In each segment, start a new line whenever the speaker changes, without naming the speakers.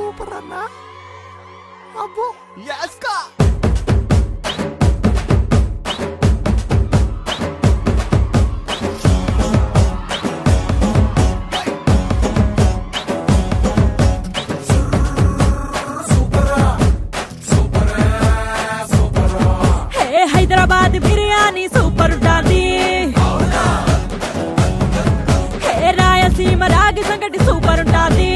Super అన్నా. అబ్బో యాస్కా.
Hyderabad biryani super ఉంటాది. రాయలసీమ రాగి సంగటి సూపర్ ఉంటాది.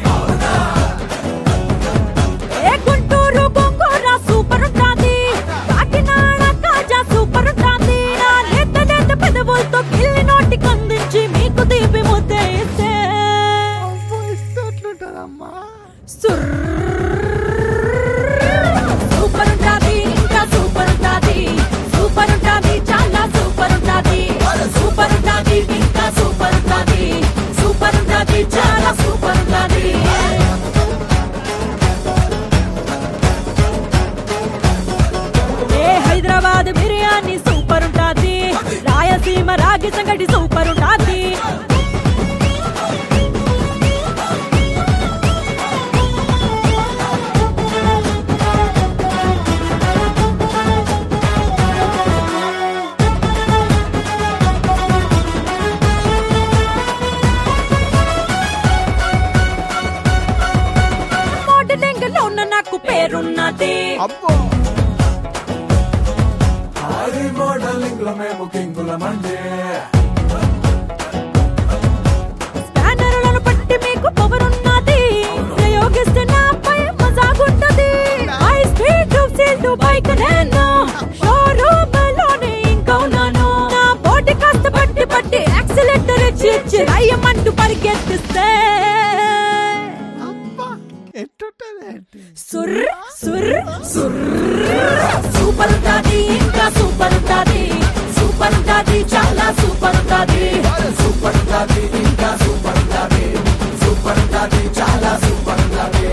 గుంటూరు గోంగూర సూపర్ ఉంటాది. కాకినాడ కాజా సూపర్ ఉంటాది. నా లేత లేత పెదవులతో కిల్లి నోటికి అందించి మీకు తీపి ముద్ద ఇస్తే
ఎట్లుంటదమ్మా?
సూపర్ ఉంటాది. ఇంకా సూపర్ ఉంటాది. సూపర్ ఉంటాది. చాలా సూపర్ ఉంటాది. సూపర్ ఉంటాది. ఇంకా సూపర్ ఉంటాది. సూపర్ ఉంటాది. చాలా సూపర్ ఉంటాది. హైదరాబాద్ బిర్యానీ సూపర్ ఉంటాది. రాయలసీమ రాగి సంగటి సూపర్ ఉంటాది. మోడలింగ్ లో ఉన్న నాకు పేరున్నది.
అబ్బో
మోడలింగ్ లో మేము కింగులమండి.
స్పానర్లను పట్టి మీకు పవర్ ఉన్నది. ప్రయోగిస్తే నాపై మజాగుంటది. హై స్పీడ్ సీల్డ్ బైక్ నేను షోరూమ్ లోనే ఇంకా ఉన్నాను. నా బాడీ కాస్త పట్టి పట్టి యాక్సిలేటర్ ఇచ్చి రయ్యమంటూ పరిగెత్తిస్తే సుర్ సుర్ సుర్ సూపర్ ఉంటాది. ఇంకా సూపర్ ఉంటాది. సూపర్ ఉంటాది. చాలా సూపర్ ఉంటాది.
సూపర్ ఉంటాది. ఇంకా సూపర్ ఉంటాది. సూపర్ ఉంటాది. చాలా సూపర్ ఉంటాది.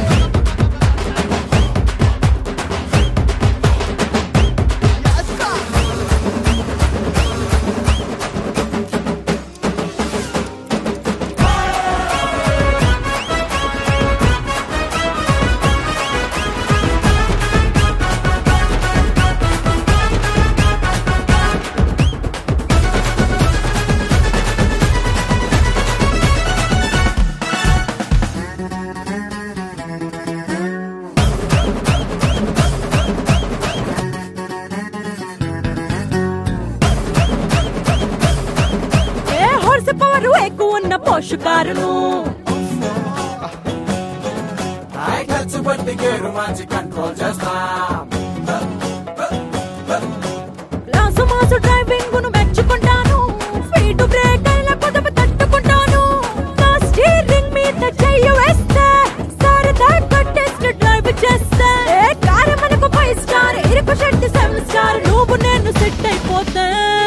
పవరు ఎక్కువ ఉన్న పోషకారును
ఖర్చు బట్టి గేరు మంచి కంట్రోల్ చేస్తాం.
రాసు మాసు డ్రైవింగ్ ను మెచ్చుకుంటాను. స్పీడ్ బ్రేక్ అయినా కొద్దిగా తట్టుకుంటాను. నా స్టీరింగ్ మీద చెయ్యి వేస్తే సరదా కొట్టేసి డ్రైవ్ చేస్తే కారు మనకు 5 స్టార్ ఇరుకు షెడ్ 7 స్టార్ నువ్వు నేను సెట్ అయిపోతే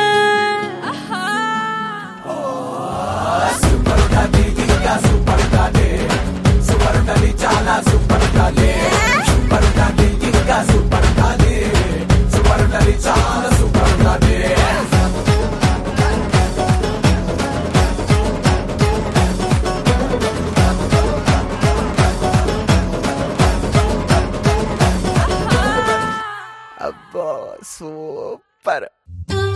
సూపర్ ఉంటాది. ఇంకా సూపర్ ఉంటాది. సూపర్ ఉంటాది. చాలా సూపర్ ఉంటాది. సూపర్ ఉంటాది. ఇంకా సూపర్ ఉంటాది. సూపర్ ఉంటాది. చాలా సూపర్ ఉంటాది.
అబ్బో సూపర్.